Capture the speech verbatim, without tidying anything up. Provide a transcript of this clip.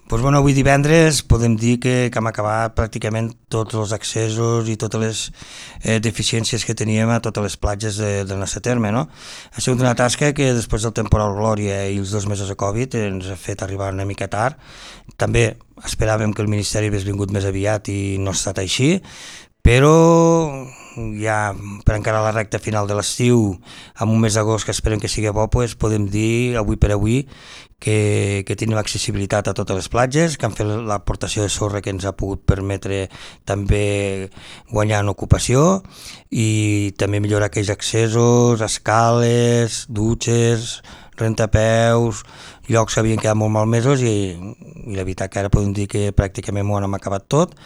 Doncs bueno, avui divendres podem dir que, que hem acabat pràcticament tots els accessos i totes les eh, deficiències que teníem a totes les platges de, del nostre terme, no? Ha sigut una tasca que després del temporal Glòria i els dos mesos de Covid ens ha fet arribar una mica tard. També esperàvem que el Ministeri hagués vingut més aviat i no ha estat així, però ja per encarar la recta final de l'estiu, amb un mes d'agost que esperem que sigui bo, pues, podem dir avui per avui que, que tenim accessibilitat a totes les platges, que han fet l'aportació de sorra que ens ha pogut permetre també guanyar en ocupació i també millorar aquells accessos, escales, dutxes, rentapeus, llocs que havien quedat molt malmesos i, i la veritat que ara podem dir que pràcticament ho hem acabat tot.